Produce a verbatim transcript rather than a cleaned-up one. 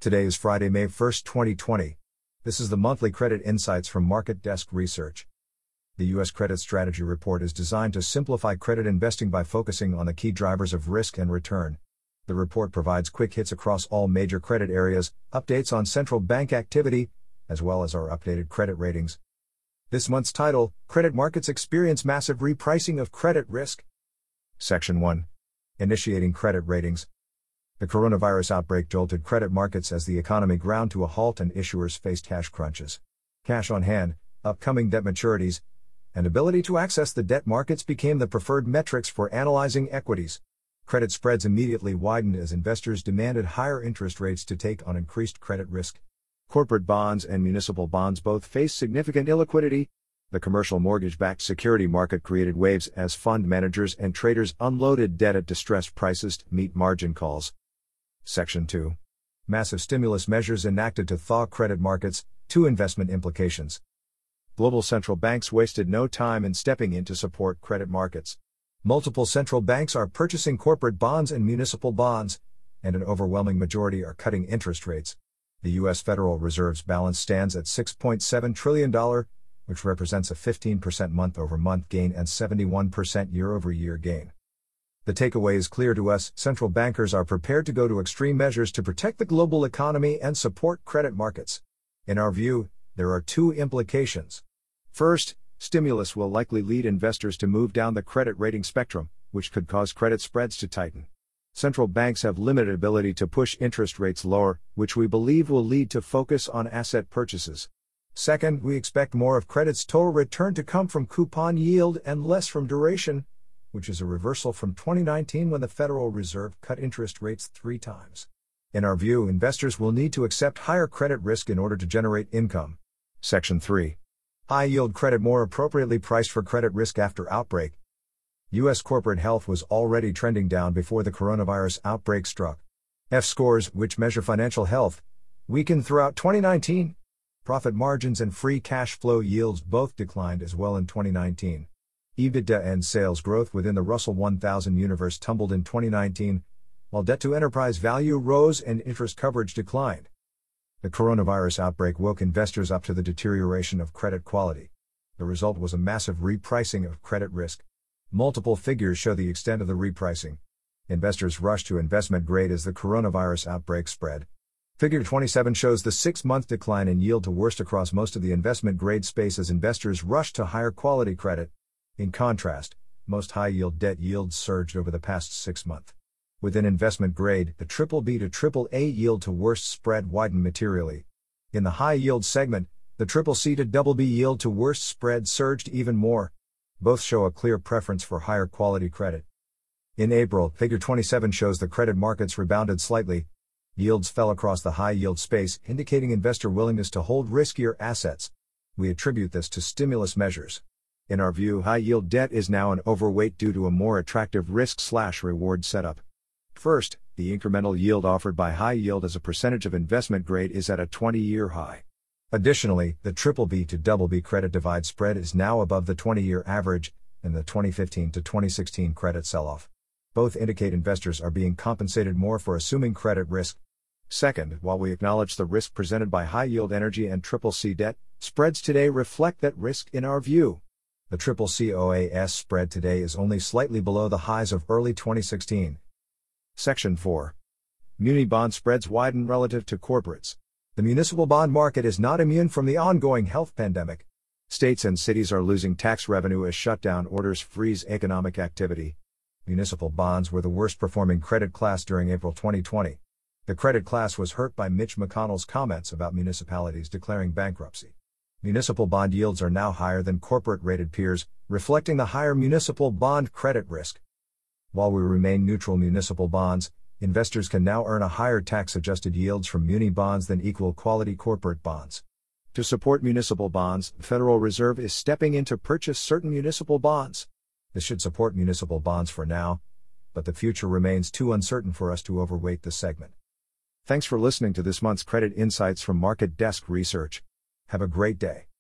Today is Friday, May first, twenty twenty. This is the monthly credit insights from Market Desk Research. The U S Credit Strategy Report is designed to simplify credit investing by focusing on the key drivers of risk and return. The report provides quick hits across all major credit areas, updates on central bank activity, as well as our updated credit ratings. This month's title: Credit Markets Experience Massive Repricing of Credit Risk. Section one. Initiating Credit Ratings. The coronavirus outbreak jolted credit markets as the economy ground to a halt and issuers faced cash crunches. Cash on hand, upcoming debt maturities, and ability to access the debt markets became the preferred metrics for analyzing equities. Credit spreads immediately widened as investors demanded higher interest rates to take on increased credit risk. Corporate bonds and municipal bonds both faced significant illiquidity. The commercial mortgage-backed security market created waves as fund managers and traders unloaded debt at distressed prices to meet margin calls. Section two. Massive stimulus measures enacted to thaw credit markets, two investment implications. Global central banks wasted no time in stepping in to support credit markets. Multiple central banks are purchasing corporate bonds and municipal bonds, and an overwhelming majority are cutting interest rates. The U S Federal Reserve's balance stands at six point seven trillion dollars, which represents a fifteen percent month-over-month gain and seventy-one percent year-over-year gain. The takeaway is clear to us: central bankers are prepared to go to extreme measures to protect the global economy and support credit markets. In our view, there are two implications. First, stimulus will likely lead investors to move down the credit rating spectrum, which could cause credit spreads to tighten. Central banks have limited ability to push interest rates lower, which we believe will lead to focus on asset purchases. Second, we expect more of credit's total return to come from coupon yield and less from duration, which is a reversal from twenty nineteen when the Federal Reserve cut interest rates three times. In our view, investors will need to accept higher credit risk in order to generate income. Section three. High-yield credit more appropriately priced for credit risk after outbreak. U S corporate health was already trending down before the coronavirus outbreak struck. F scores, which measure financial health, weakened throughout twenty nineteen. Profit margins and free cash flow yields both declined as well in twenty nineteen. EBITDA and sales growth within the Russell one thousand universe tumbled in twenty nineteen, while debt to enterprise value rose and interest coverage declined. The coronavirus outbreak woke investors up to the deterioration of credit quality. The result was a massive repricing of credit risk. Multiple figures show the extent of the repricing. Investors rushed to investment grade as the coronavirus outbreak spread. Figure twenty-seven shows the six-month decline in yield to worst across most of the investment grade space as investors rushed to higher quality credit. In contrast, most high-yield debt yields surged over the past six months. Within investment grade, the triple B to triple A yield to worst spread widened materially. In the high-yield segment, the triple C to double B yield to worst spread surged even more. Both show a clear preference for higher quality credit. In April, figure twenty-seven shows the credit markets rebounded slightly. Yields fell across the high-yield space, indicating investor willingness to hold riskier assets. We attribute this to stimulus measures. In our view, high-yield debt is now an overweight due to a more attractive risk-slash-reward setup. First, the incremental yield offered by high yield as a percentage of investment grade is at a twenty-year high. Additionally, the triple B to double B credit divide spread is now above the twenty-year average, and the twenty fifteen to twenty sixteen credit sell-off. Both indicate investors are being compensated more for assuming credit risk. Second, while we acknowledge the risk presented by high-yield energy and triple C debt, spreads today reflect that risk in our view. The triple C O A S spread today is only slightly below the highs of early twenty sixteen. Section four. Muni bond spreads widen relative to corporates. The municipal bond market is not immune from the ongoing health pandemic. States and cities are losing tax revenue as shutdown orders freeze economic activity. Municipal bonds were the worst performing credit class during April twenty twenty. The credit class was hurt by Mitch McConnell's comments about municipalities declaring bankruptcy. Municipal bond yields are now higher than corporate-rated peers, reflecting the higher municipal bond credit risk. While we remain neutral municipal bonds, investors can now earn a higher tax-adjusted yields from muni bonds than equal-quality corporate bonds. To support municipal bonds, the Federal Reserve is stepping in to purchase certain municipal bonds. This should support municipal bonds for now, but the future remains too uncertain for us to overweight this segment. Thanks for listening to this month's Credit Insights from Market Desk Research. Have a great day.